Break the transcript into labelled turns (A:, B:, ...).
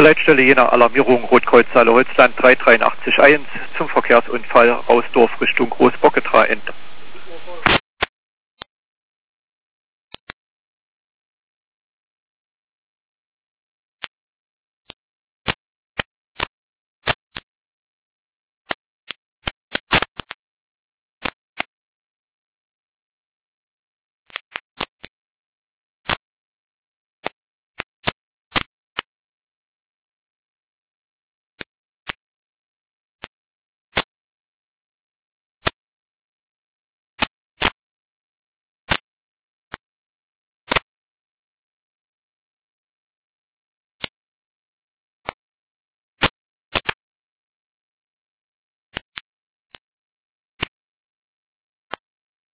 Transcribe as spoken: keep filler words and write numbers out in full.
A: Leitstelle Jena Alarmierung Rotkreuz Saale-Holzland drei drei acht eins zum Verkehrsunfall Rausdorf Richtung Großbocketra Ende.